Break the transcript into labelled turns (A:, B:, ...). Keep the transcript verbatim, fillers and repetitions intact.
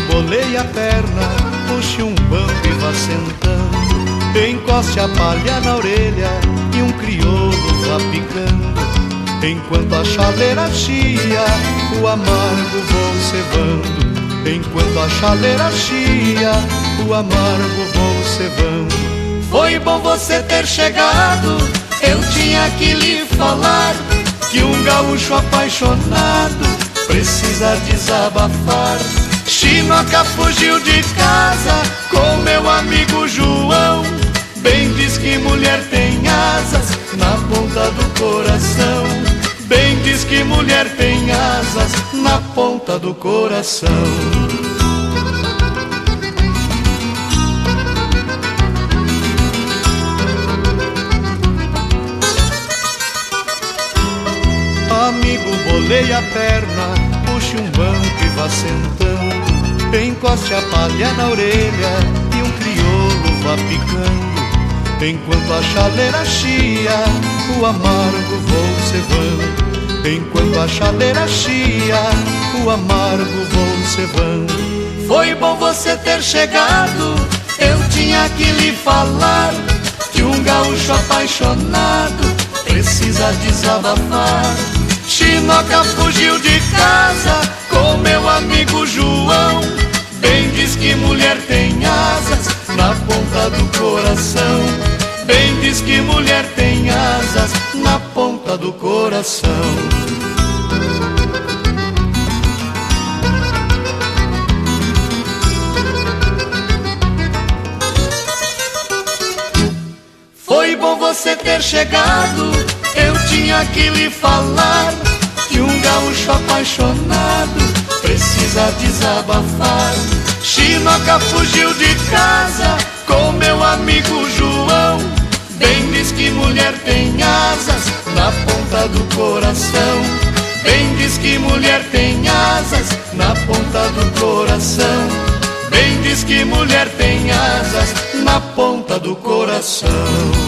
A: boleie a perna, puxe um banco e vá sentando, encoste a palha na orelha e um crioulo vá picando. Enquanto a chaleira chia, o amargo vou cevando. Enquanto a chaleira chia, o amargo vou cevando. Foi bom você ter chegado, eu tinha que lhe falar que um gaúcho apaixonado precisa desabafar. Chinoca fugiu de casa com meu amigo João. Bem diz que mulher tem asas na ponta do coração. Bem diz que mulher tem asas na ponta do coração. Amigo, boleie a perna, puxe um banco e vá sentando, encoste a palha na orelha e um crioulo vá picando. Enquanto a chaleira chia, o amargo vou cevando. Enquanto a chaleira chia, o amargo vou cevando. Foi bom você ter chegado, eu tinha que lhe falar que um gaúcho apaixonado precisa desabafar. Chinoca fugiu de casa com meu amigo João. Bem diz que mulher tem asas na ponta do coração. Bem diz que mulher tem asas na ponta do coração. Foi bom você ter chegado, eu tinha que lhe falar que um gaúcho apaixonado precisa desabafar. Chinoca fugiu de casa com meu amigo João. Bem diz que mulher tem asas na ponta do coração. Bem diz que mulher tem asas na ponta do coração. Bem diz que mulher tem asas na ponta do coração.